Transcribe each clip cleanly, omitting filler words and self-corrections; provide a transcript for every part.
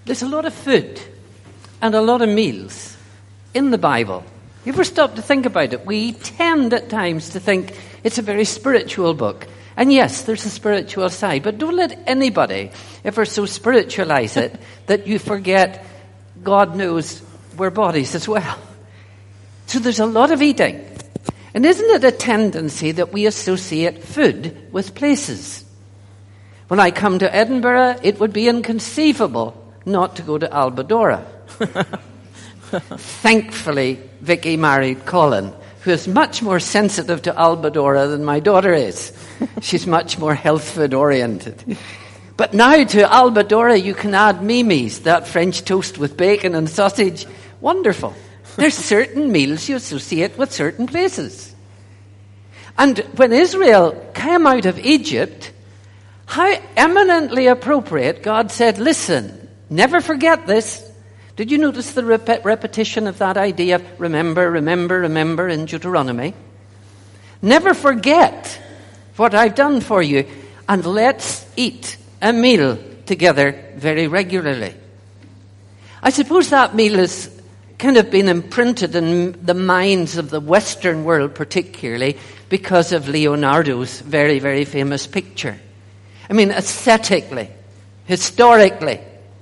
There's a lot of food and a lot of meals in the Bible. You ever stop to think about it? We tend at times to think it's a very spiritual book. And yes, there's a spiritual side, but don't let anybody ever so spiritualize it that you forget God knows we're bodies as well. So there's a lot of eating. And isn't it a tendency that we associate food with places? When I come to Edinburgh, it would be inconceivable not to go to Albadora. Thankfully, Vicky married Colin, who is much more sensitive to Albadora than my daughter is. She's much more health food oriented. But now to Albadora you can add mimis, that French toast with bacon and sausage. Wonderful. There's certain meals you associate with certain places. And when Israel came out of Egypt, how eminently appropriate God said, listen, never forget this. Did you notice the repetition of that idea of remember, remember, remember in Deuteronomy? Never forget what I've done for you, and let's eat a meal together very regularly. I suppose that meal has kind of been imprinted in the minds of the Western world particularly because of Leonardo's very, very famous picture. I mean, aesthetically, historically,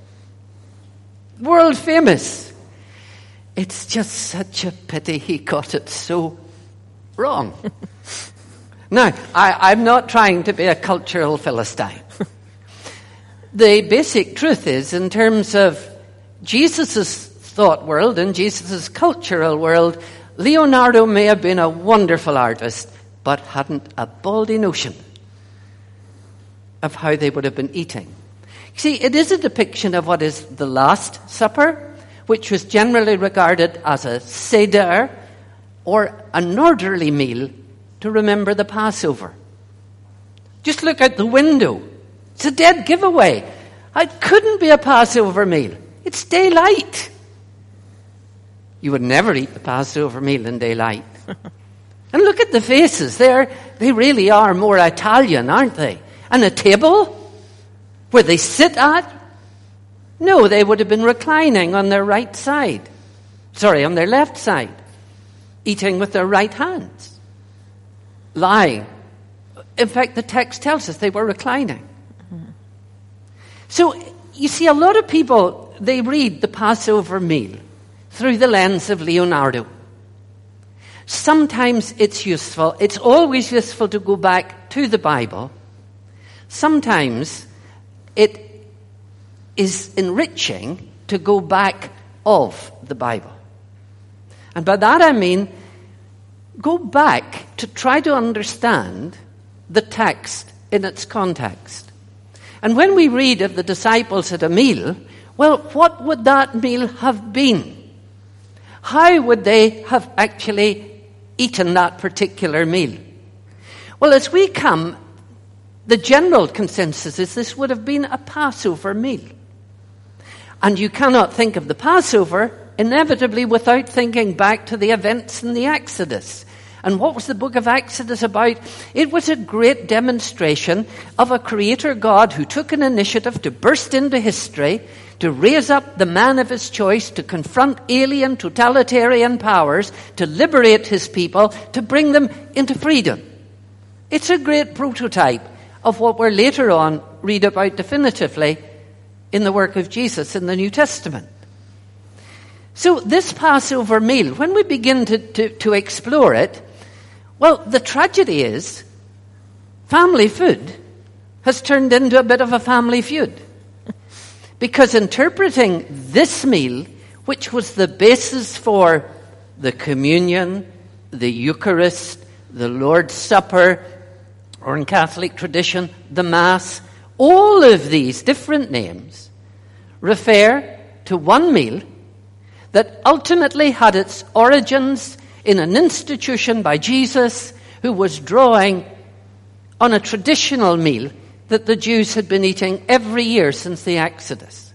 world famous. It's just such a pity he got it so wrong. Now, I'm not trying to be a cultural Philistine. The basic truth is, in terms of Jesus' thought world and Jesus' cultural world, Leonardo may have been a wonderful artist, but hadn't a baldy notion of how they would have been eating. See, it is a depiction of what is the Last Supper, which was generally regarded as a seder or an orderly meal to remember the Passover. Just look out the window. It's a dead giveaway. It couldn't be a Passover meal. It's daylight. You would never eat the Passover meal in daylight. And look at the faces. They really are more Italian, aren't they? And a table where they sit at? No, they would have been reclining on their right side. On their left side. Eating with their right hands. Lying. In fact, the text tells us they were reclining. So, you see, a lot of people, they read the Passover meal through the lens of Leonardo. Sometimes it's useful. It's always useful to go back to the Bible. Sometimes it is enriching to go back of the Bible. And by that I mean, go back to try to understand the text in its context. And when we read of the disciples at a meal, well, what would that meal have been? How would they have actually eaten that particular meal? Well, as we come, the general consensus is this would have been a Passover meal. And you cannot think of the Passover inevitably without thinking back to the events in the Exodus. And what was the book of Exodus about? It was a great demonstration of a creator God who took an initiative to burst into history, to raise up the man of his choice, to confront alien totalitarian powers, to liberate his people, to bring them into freedom. It's a great prototype of what we'll later on read about definitively in the work of Jesus in the New Testament. So this Passover meal, when we begin to explore it, well, the tragedy is family food has turned into a bit of a family feud. Because interpreting this meal, which was the basis for the communion, the Eucharist, the Lord's Supper, or in Catholic tradition, the Mass, all of these different names refer to one meal that ultimately had its origins in an institution by Jesus who was drawing on a traditional meal that the Jews had been eating every year since the Exodus.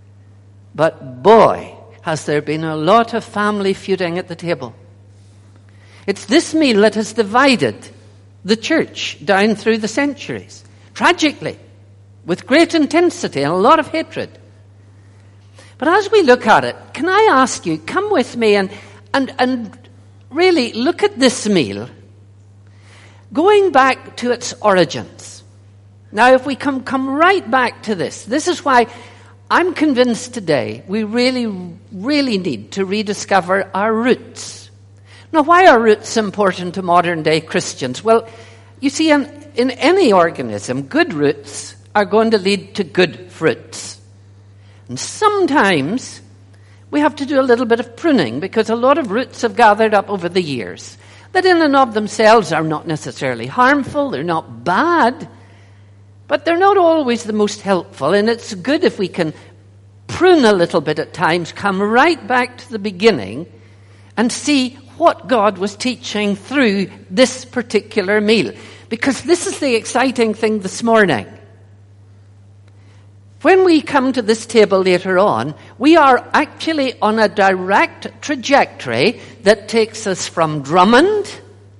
But boy, has there been a lot of family feuding at the table. It's this meal that has divided the church down through the centuries, tragically, with great intensity and a lot of hatred. But as we look at it, can I ask you, come with me and really look at this meal, going back to its origins. Now, if we come right back to this is why I'm convinced today we really, really need to rediscover our roots. Now, why are roots important to modern-day Christians? Well, you see, in any organism, good roots are going to lead to good fruits. And sometimes we have to do a little bit of pruning because a lot of roots have gathered up over the years that in and of themselves are not necessarily harmful, they're not bad, but they're not always the most helpful. And it's good if we can prune a little bit at times, come right back to the beginning and see what God was teaching through this particular meal. Because this is the exciting thing this morning. When we come to this table later on, we are actually on a direct trajectory that takes us from Drummond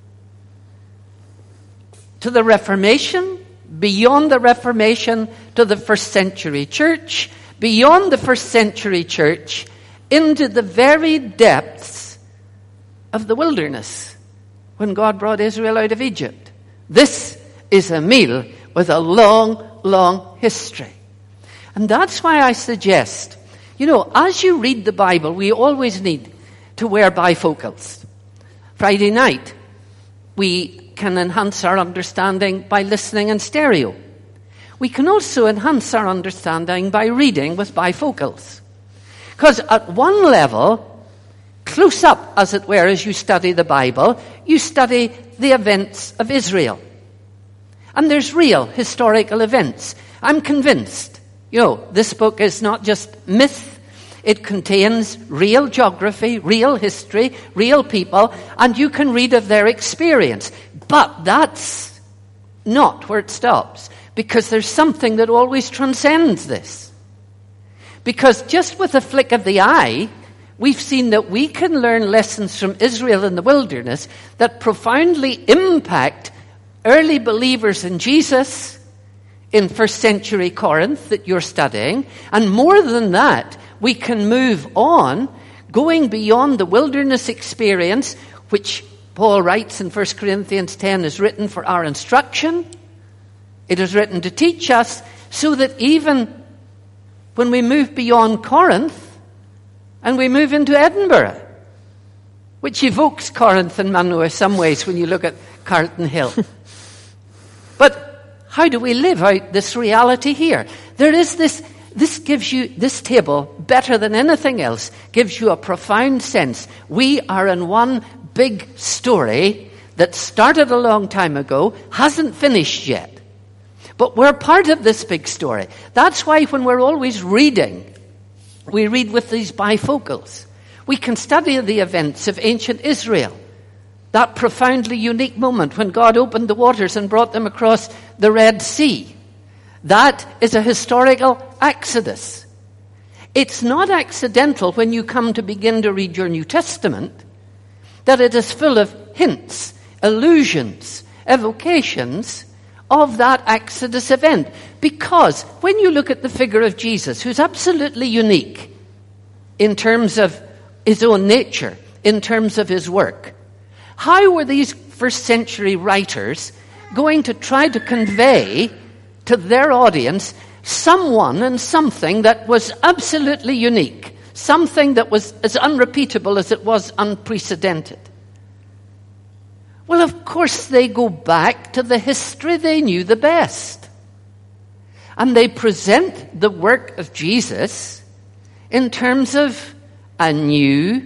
to the Reformation, beyond the Reformation to the first century church, beyond the first century church into the very depths of the wilderness when God brought Israel out of Egypt. This is a meal with a long, long history. And that's why I suggest, as you read the Bible, we always need to wear bifocals. Friday night, we can enhance our understanding by listening in stereo. We can also enhance our understanding by reading with bifocals. Because at one level, close up, as it were, as you study the Bible, you study the events of Israel. And there's real historical events. I'm convinced. This book is not just myth. It contains real geography, real history, real people, and you can read of their experience. But that's not where it stops, because there's something that always transcends this. Because just with a flick of the eye, we've seen that we can learn lessons from Israel in the wilderness that profoundly impact early believers in Jesus in first century Corinth that you're studying. And more than that, we can move on, going beyond the wilderness experience, which Paul writes in 1 Corinthians 10 is written for our instruction. It is written to teach us, so that even when we move beyond Corinth and we move into Edinburgh, which evokes Corinth and Manoa in some ways when you look at Carlton Hill. But how do we live out this reality here? There is this gives you, this table, better than anything else, gives you a profound sense. We are in one big story that started a long time ago, hasn't finished yet. But we're part of this big story. That's why when we're always reading, we read with these bifocals. We can study the events of ancient Israel. That profoundly unique moment when God opened the waters and brought them across the Red Sea. That is a historical exodus. It's not accidental when you come to begin to read your New Testament that it is full of hints, allusions, evocations of that Exodus event. Because when you look at the figure of Jesus, who's absolutely unique in terms of his own nature, in terms of his work, how were these first century writers going to try to convey to their audience someone and something that was absolutely unique, something that was as unrepeatable as it was unprecedented? Well, of course, they go back to the history they knew the best. And they present the work of Jesus in terms of a new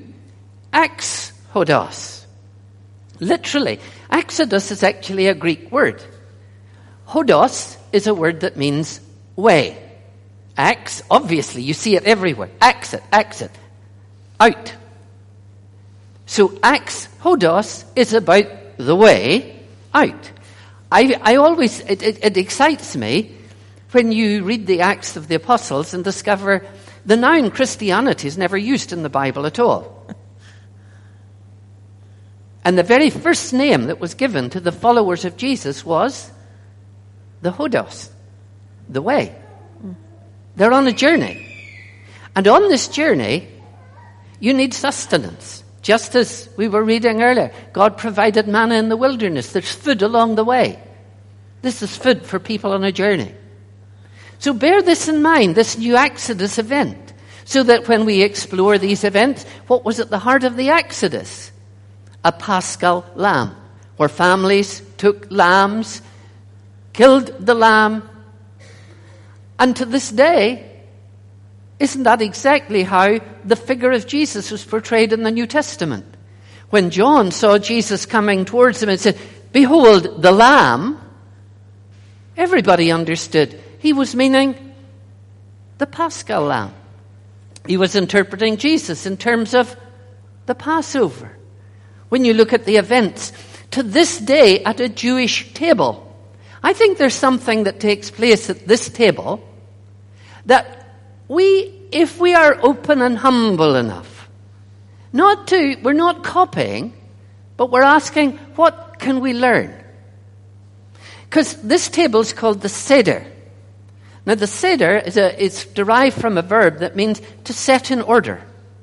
exodus. Literally, exodus is actually a Greek word. Hodos is a word that means way. Obviously, you see it everywhere. Exit, out. So hodos is about the way out. I always, it excites me when you read the Acts of the Apostles and discover the noun Christianity is never used in the Bible at all. And the very first name that was given to the followers of Jesus was the Hodos, the way. They're on a journey. And on this journey, you need sustenance. Just as we were reading earlier, God provided manna in the wilderness. There's food along the way. This is food for people on a journey. So bear this in mind, this new Exodus event, so that when we explore these events, what was at the heart of the Exodus? A Paschal lamb, where families took lambs, killed the lamb, and to this day, isn't that exactly how the figure of Jesus was portrayed in the New Testament? When John saw Jesus coming towards him and said, "Behold, the Lamb," everybody understood he was meaning the Paschal Lamb. He was interpreting Jesus in terms of the Passover. When you look at the events, to this day at a Jewish table, I think there's something that takes place at this table that if we are open and humble enough, we're not copying, but we're asking, what can we learn? Because this table is called the Seder. Now the Seder is derived from a verb that means to set in order.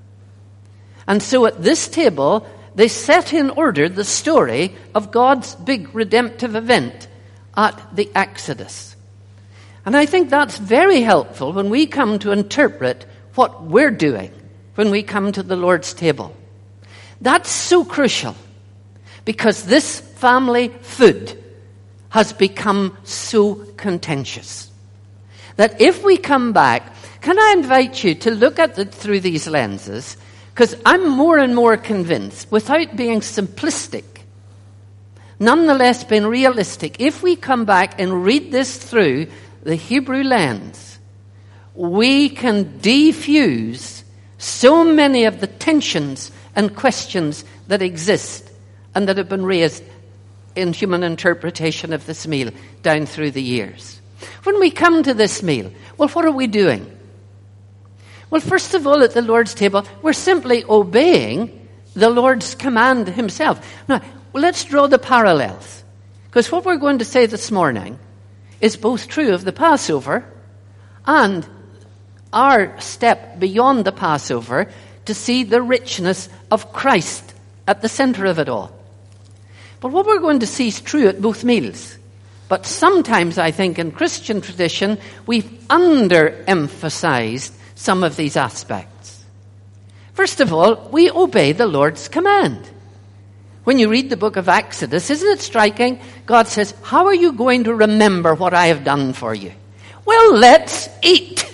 And so at this table, they set in order the story of God's big redemptive event at the Exodus. And I think that's very helpful when we come to interpret what we're doing when we come to the Lord's table. That's so crucial because this family food has become so contentious that if we come back, can I invite you to look at it through these lenses? Because I'm more and more convinced, without being simplistic, nonetheless being realistic, if we come back and read this through the Hebrew lens, we can defuse so many of the tensions and questions that exist and that have been raised in human interpretation of this meal down through the years. When we come to this meal, well, what are we doing? Well, first of all, at the Lord's table, we're simply obeying the Lord's command himself. Now, let's draw the parallels, because what we're going to say this morning is both true of the Passover and our step beyond the Passover to see the richness of Christ at the center of it all. But what we're going to see is true at both meals. But sometimes, I think, in Christian tradition, we've underemphasized some of these aspects. First of all, we obey the Lord's command. When you read the book of Exodus, isn't it striking? God says, how are you going to remember what I have done for you? Well, let's eat.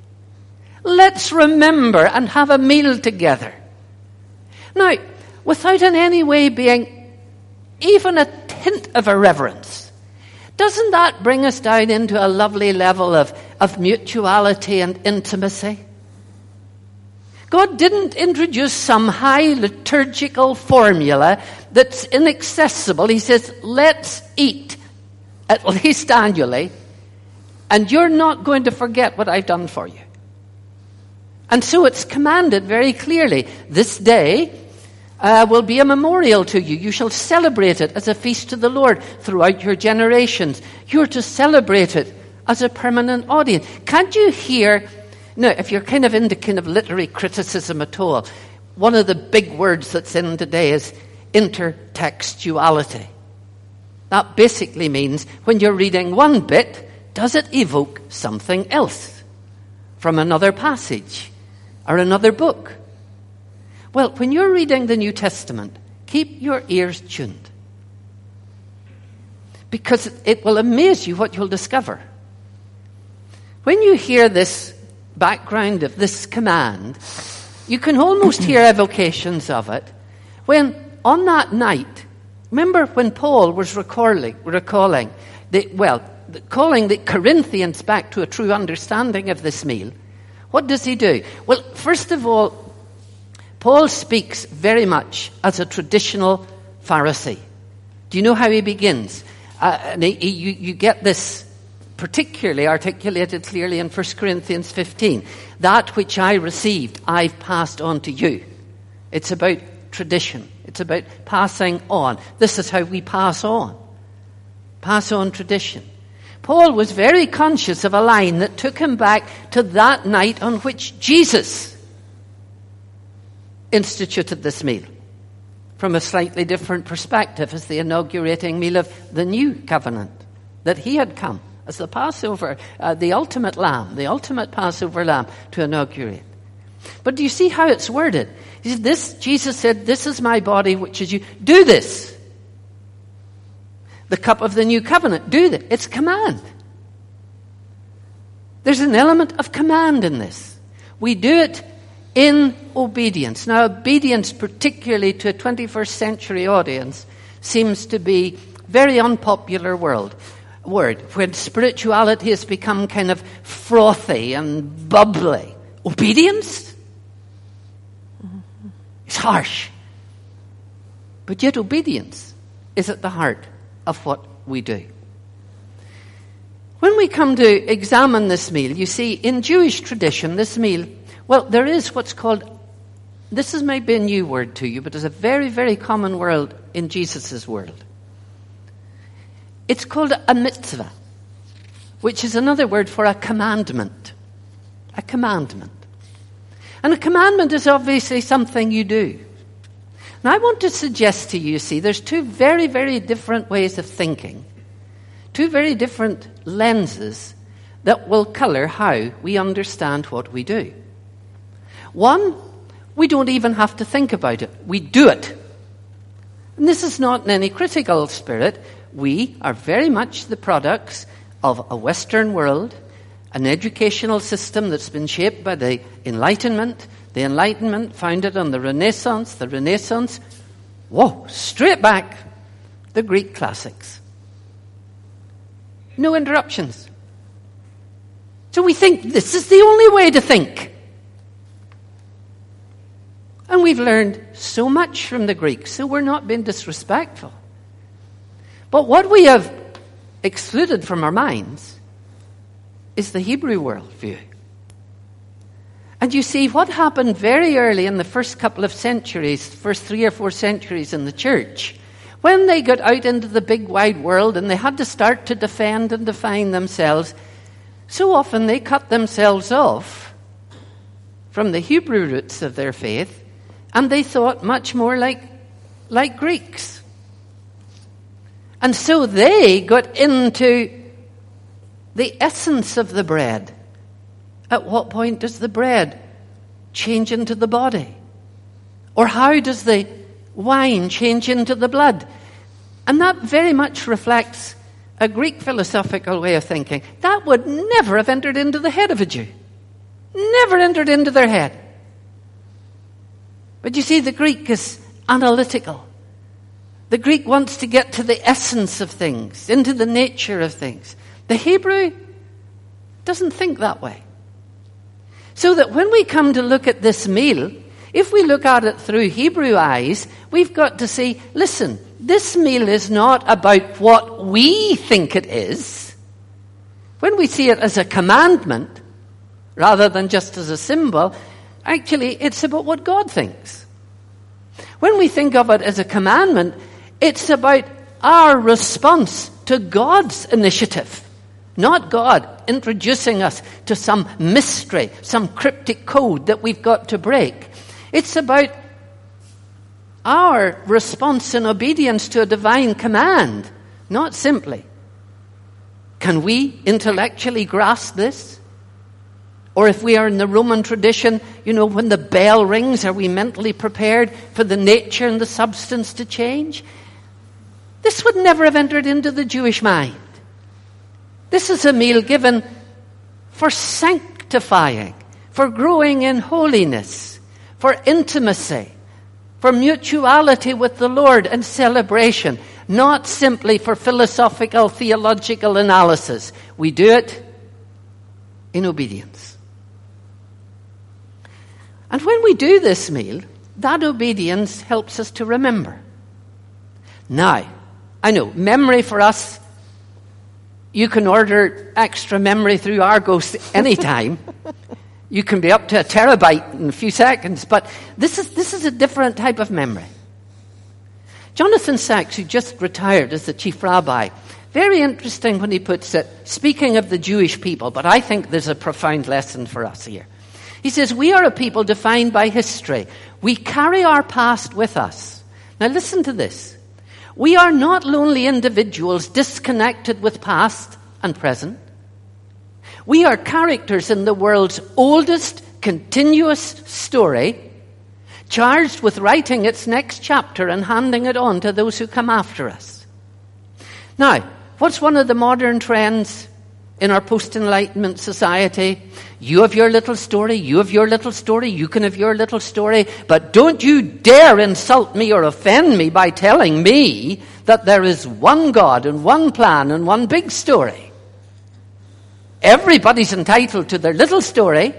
Let's remember and have a meal together. Now, without in any way being even a hint of irreverence, doesn't that bring us down into a lovely level of mutuality and intimacy? God didn't introduce some high liturgical formula that's inaccessible. He says, let's eat, at least annually, and you're not going to forget what I've done for you. And so it's commanded very clearly. This day will be a memorial to you. You shall celebrate it as a feast to the Lord throughout your generations. You're to celebrate it as a permanent audience. Can't you hear... Now, if you're kind of into kind of literary criticism at all, one of the big words that's in today is intertextuality. That basically means when you're reading one bit, does it evoke something else from another passage or another book? Well, when you're reading the New Testament, keep your ears tuned, because it will amaze you what you'll discover. When you hear this background of this command, you can almost hear evocations of it when on that night, remember when Paul was calling the Corinthians back to a true understanding of this meal, what does he do? Well, first of all, Paul speaks very much as a traditional Pharisee. Do you know how he begins? You get this particularly articulated clearly in 1 Corinthians 15. That which I received, I've passed on to you. It's about tradition. It's about passing on. This is how we pass on. Pass on tradition. Paul was very conscious of a line that took him back to that night on which Jesus instituted this meal from a slightly different perspective as the inaugurating meal of the new covenant, that he had come as the Passover, the ultimate lamb, the ultimate Passover lamb to inaugurate. But do you see how it's worded? Jesus said, this is my body, which is you. Do this. The cup of the new covenant. Do this. It's command. There's an element of command in this. We do it in obedience. Now, obedience, particularly to a 21st century audience, seems to be a very unpopular word when spirituality has become kind of frothy and bubbly. Obedience? It's harsh. But yet obedience is at the heart of what we do. When we come to examine this meal, you see, in Jewish tradition, this meal, well, there is what's called, this is maybe a new word to you, but it's a very, very common word in Jesus' world. It's called a mitzvah, which is another word for a commandment. A commandment. And a commandment is obviously something you do. Now, I want to suggest to you, see, there's two very, very different ways of thinking. Two very different lenses that will color how we understand what we do. One, we don't even have to think about it. We do it. And this is not in any critical spirit. We are very much the products of a Western world, an educational system that's been shaped by the Enlightenment founded on the Renaissance, straight back, the Greek classics. No interruptions. So we think this is the only way to think. And we've learned so much from the Greeks, so we're not being disrespectful. But what we have excluded from our minds is the Hebrew worldview. And you see, what happened very early in the first couple of centuries, first 3 or 4 centuries in the church, when they got out into the big wide world and they had to start to defend and define themselves, so often they cut themselves off from the Hebrew roots of their faith, and they thought much more like Greeks. And so they got into the essence of the bread. At what point does the bread change into the body? Or how does the wine change into the blood? And that very much reflects a Greek philosophical way of thinking. That would never have entered into the head of a Jew. Never entered into their head. But you see, the Greek is analytical. The Greek wants to get to the essence of things, into the nature of things. The Hebrew doesn't think that way. So that when we come to look at this meal, if we look at it through Hebrew eyes, we've got to say, listen, this meal is not about what we think it is. When we see it as a commandment, rather than just as a symbol, actually it's about what God thinks. When we think of it as a commandment, it's about our response to God's initiative. Not God introducing us to some mystery, some cryptic code that we've got to break. It's about our response in obedience to a divine command. Not simply, can we intellectually grasp this? Or if we are in the Roman tradition, when the bell rings, are we mentally prepared for the nature and the substance to change? This would never have entered into the Jewish mind. This is a meal given for sanctifying, for growing in holiness, for intimacy, for mutuality with the Lord and celebration, not simply for philosophical, theological analysis. We do it in obedience. And when we do this meal, that obedience helps us to remember. Now, I know, memory for us, you can order extra memory through Argos anytime. You can be up to 1 terabyte in a few seconds, but this is a different type of memory. Jonathan Sacks, who just retired as the chief rabbi, Very interesting when he puts it, speaking of the Jewish people, but I think there's a profound lesson for us here. He says, we are a people defined by history. We carry our past with us. Now listen to this. We are not lonely individuals disconnected with past and present. We are characters in the world's oldest continuous story, charged with writing its next chapter and handing it on to those who come after us. Now, what's one of the modern trends in our post-Enlightenment society? You have your little story, you have your little story, you can have your little story, but don't you dare insult me or offend me by telling me that there is one God and one plan and one big story. Everybody's entitled to their little story,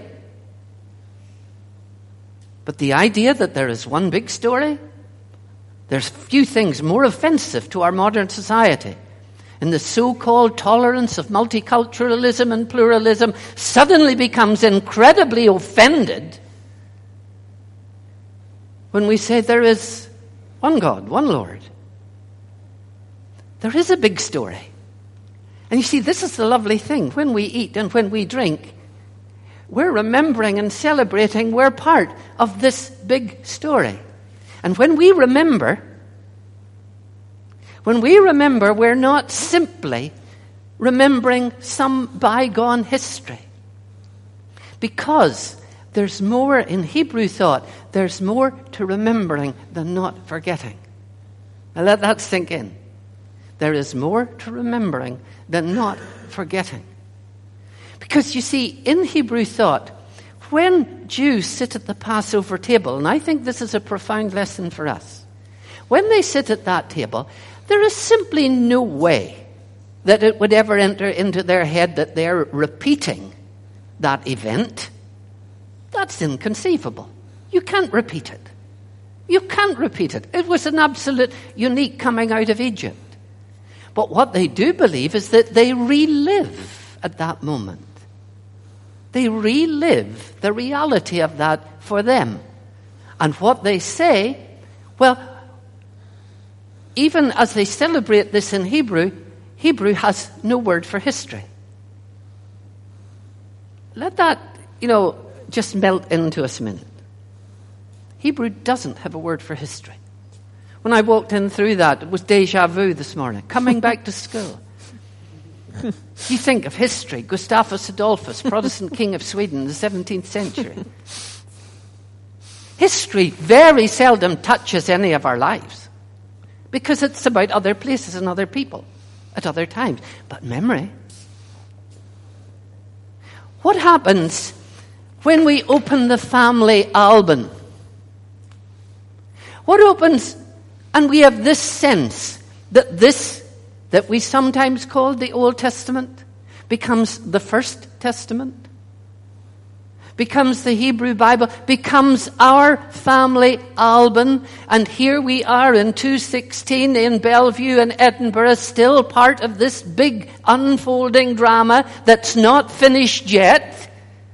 but the idea that there is one big story, there's few things more offensive to our modern society. And the so-called tolerance of multiculturalism and pluralism suddenly becomes incredibly offended when we say there is one God, one Lord. There is a big story. And you see, this is the lovely thing. When we eat and when we drink, we're remembering and celebrating we're part of this big story. And when we remember, we're not simply remembering some bygone history. Because there's more in Hebrew thought, there's more to remembering than not forgetting. Now let that sink in. There is more to remembering than not forgetting. Because you see, in Hebrew thought, when Jews sit at the Passover table, and I think this is a profound lesson for us, when they sit at that table, there is simply no way that it would ever enter into their head that they're repeating that event. That's inconceivable. You can't repeat it. You can't repeat it. It was an absolute unique coming out of Egypt. But what they do believe is that they relive at that moment. They relive the reality of that for them. And what they say, well, even as they celebrate this in Hebrew, Hebrew has no word for history. Let that, just melt into us a minute. Hebrew doesn't have a word for history. When I walked in through that, it was déjà vu this morning, coming back to school. You think of history, Gustavus Adolphus, Protestant king of Sweden in the 17th century. History very seldom touches any of our lives because it's about other places and other people at other times. But memory. What happens when we open the family album? What opens, and we have this sense that this, that we sometimes call the Old Testament, becomes the First Testament, becomes the Hebrew Bible, becomes our family album, and here we are in 216 in Bellevue in Edinburgh, still part of this big unfolding drama that's not finished yet.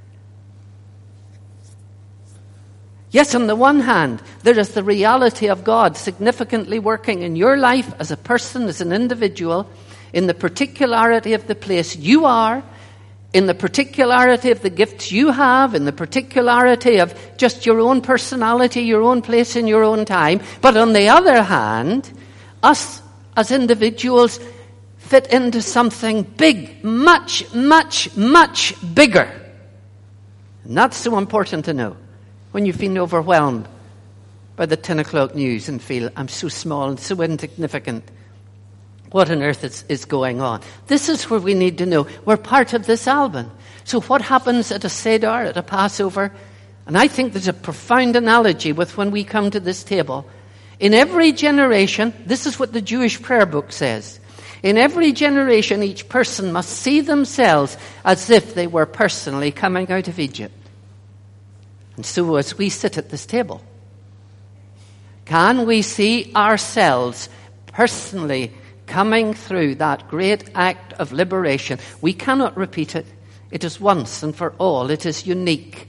Yes, on the one hand, there is the reality of God significantly working in your life as a person, as an individual, in the particularity of the place you are, in the particularity of the gifts you have, in the particularity of just your own personality, your own place in your own time. But on the other hand, us as individuals fit into something big, much, much, much bigger. And that's so important to know when you feel overwhelmed by the 10 o'clock news and feel, I'm so small and so insignificant. What on earth is going on? This is where we need to know. We're part of this album. So what happens at a Seder, at a Passover? And I think there's a profound analogy with when we come to this table. In every generation, this is what the Jewish prayer book says. In every generation, each person must see themselves as if they were personally coming out of Egypt. And so as we sit at this table, can we see ourselves personally coming through that great act of liberation? We cannot repeat it. It is once and for all. It is unique.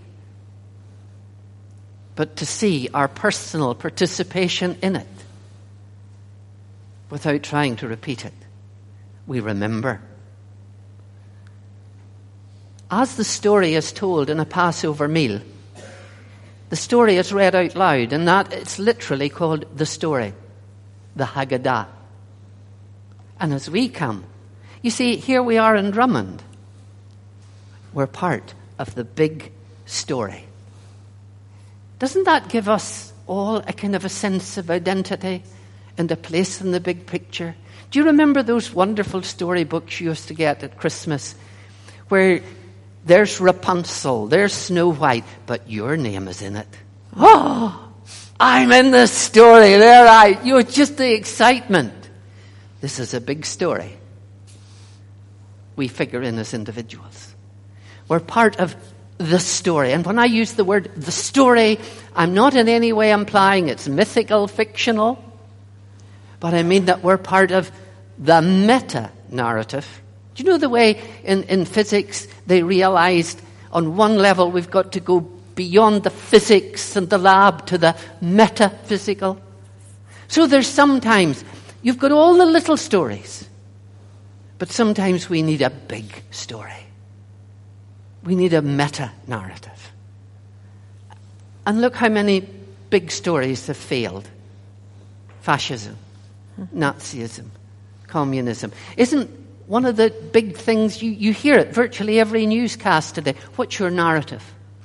But to see our personal participation in it without trying to repeat it, we remember. As the story is told in a Passover meal, the story is read out loud, and that it's literally called the story, the Haggadah. And as we come, you see, here we are in Drummond. We're part of the big story. Doesn't that give us all a kind of a sense of identity and a place in the big picture? Do you remember those wonderful storybooks you used to get at Christmas where there's Rapunzel, there's Snow White, but your name is in it? Oh, I'm in this story. Just the excitement. This is a big story. We figure in as individuals. We're part of the story. And when I use the word the story, I'm not in any way implying it's mythical, fictional, but I mean that we're part of the meta-narrative. Do you know the way in physics they realized on one level we've got to go beyond the physics and the lab to the metaphysical? So there's sometimes you've got all the little stories, but sometimes we need a big story. We need a meta-narrative. And look how many big stories have failed. Fascism, Nazism, communism. Isn't one of the big things, you hear it virtually every newscast today, what's your narrative?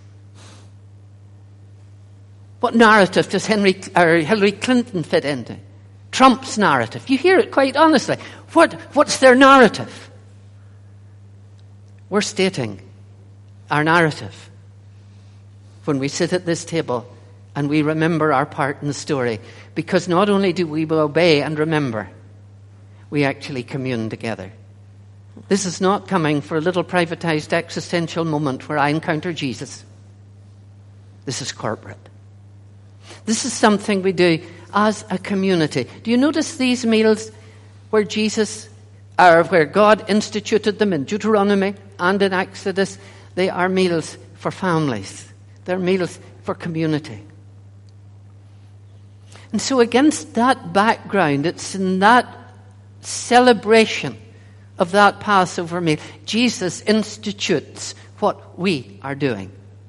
What narrative does Hillary Clinton fit into? Trump's narrative. You hear it quite honestly. What's their narrative? We're stating our narrative when we sit at this table and we remember our part in the story, because not only do we obey and remember, we actually commune together. This is not coming for a little privatized existential moment where I encounter Jesus. This is corporate. This is something we do as a community. Do you notice these meals where where God instituted them in Deuteronomy and in Exodus? They are meals for families. They're meals for community. And so against that background, it's in that celebration of that Passover meal, Jesus institutes what we are doing.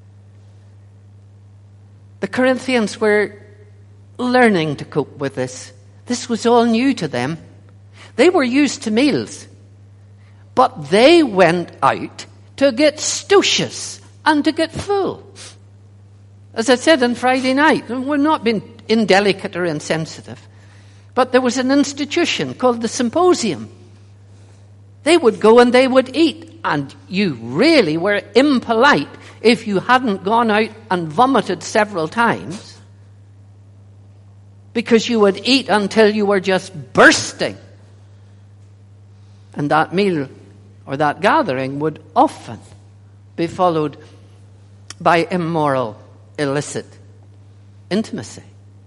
The Corinthians were learning to cope with this. This was all new to them. They were used to meals, but they went out to get stouches and to get full. As I said on Friday night, we're not being indelicate or insensitive, but there was an institution called the Symposium. They would go and they would eat, and you really were impolite if you hadn't gone out and vomited several times, because you would eat until you were just bursting. And that meal or that gathering would often be followed by immoral, illicit intimacy.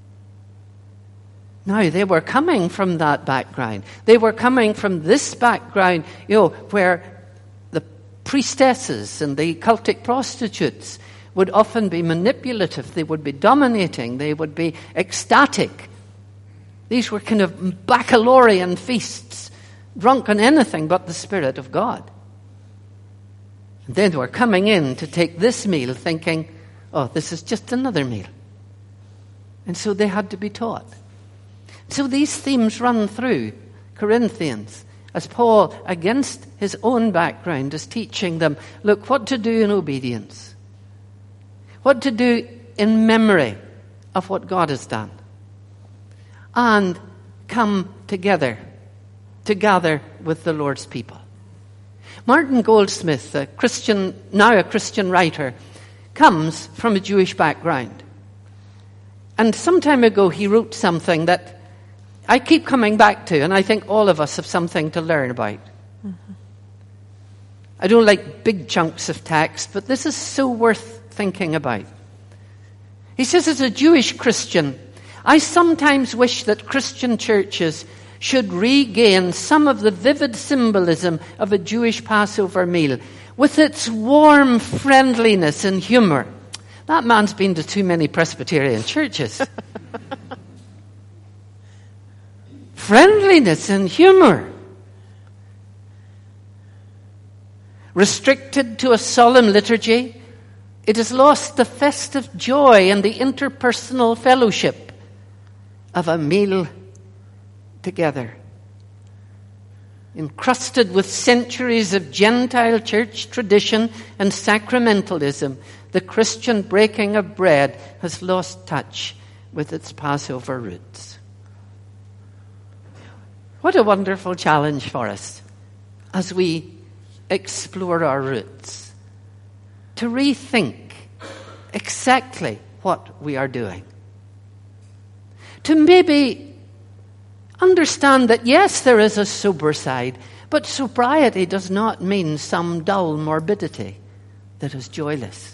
Now, they were coming from that background. They were coming from this background, where the priestesses and the cultic prostitutes would often be manipulative. They would be dominating. They would be ecstatic. These were kind of baccalaurean feasts, drunk on anything but the Spirit of God. And then they were coming in to take this meal thinking, oh, this is just another meal. And so they had to be taught. So these themes run through Corinthians as Paul, against his own background, is teaching them, look, what to do in obedience. What to do in memory of what God has done. And come together to gather with the Lord's people. Martin Goldsmith, now a Christian writer, comes from a Jewish background. And some time ago he wrote something that I keep coming back to, and I think all of us have something to learn about. Mm-hmm. I don't like big chunks of text, but this is so worth thinking about. He says, as a Jewish Christian, I sometimes wish that Christian churches should regain some of the vivid symbolism of a Jewish Passover meal, with its warm friendliness and humor. That man's been to too many Presbyterian churches. Friendliness and humor. Restricted to a solemn liturgy, it has lost the festive joy and the interpersonal fellowship of a meal together. Encrusted with centuries of Gentile church tradition and sacramentalism, the Christian breaking of bread has lost touch with its Passover roots. What a wonderful challenge for us as we explore our roots, to rethink exactly what we are doing. To maybe understand that, yes, there is a sober side, but sobriety does not mean some dull morbidity that is joyless.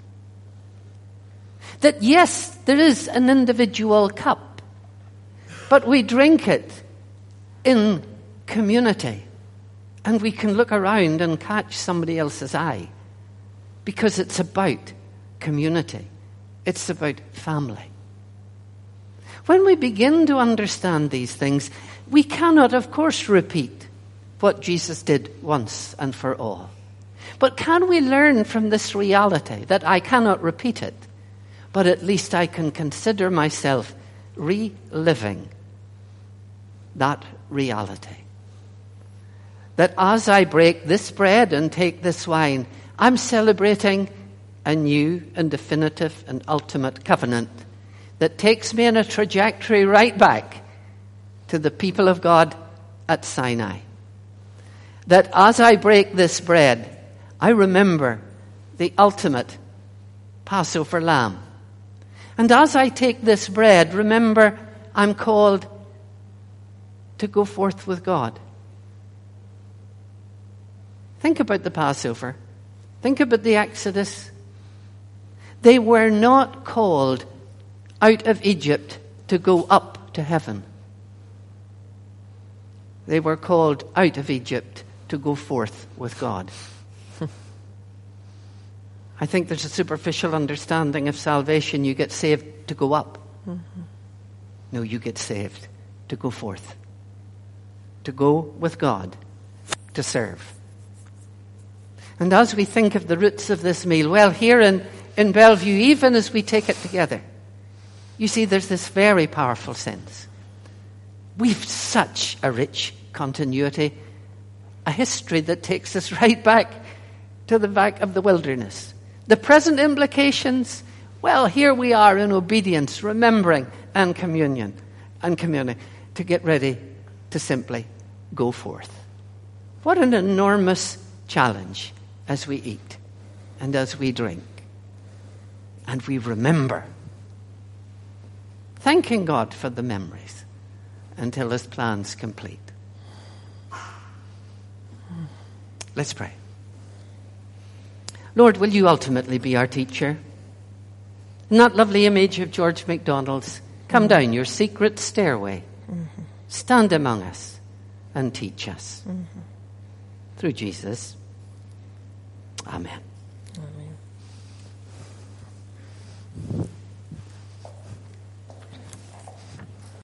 That, yes, there is an individual cup, but we drink it in community, and we can look around and catch somebody else's eye, because it's about community. It's about family. When we begin to understand these things, we cannot, of course, repeat what Jesus did once and for all. But can we learn from this reality that I cannot repeat it, but at least I can consider myself reliving that reality? That as I break this bread and take this wine, I'm celebrating a new and definitive and ultimate covenant that takes me in a trajectory right back to the people of God at Sinai. That as I break this bread, I remember the ultimate Passover lamb. And as I take this bread, remember, I'm called to go forth with God. Think about the Passover. Think about the Exodus. They were not called out of Egypt to go up to heaven. They were called out of Egypt to go forth with God. I think there's a superficial understanding of salvation. You get saved to go up. No, you get saved to go forth. To go with God, to serve. And as we think of the roots of this meal, well, here in Bellevue, even as we take it together, you see there's this very powerful sense. We've such a rich continuity, a history that takes us right back to the back of the wilderness. The present implications, well, here we are in obedience, remembering, and communion, and communing, to get ready to simply go forth. What an enormous challenge as we eat and as we drink and we remember, thanking God for the memories until His plan's complete. Let's pray. Lord, will you ultimately be our teacher? In that lovely image of George MacDonald's, come down your secret stairway, stand among us and teach us. Through Jesus. Amen.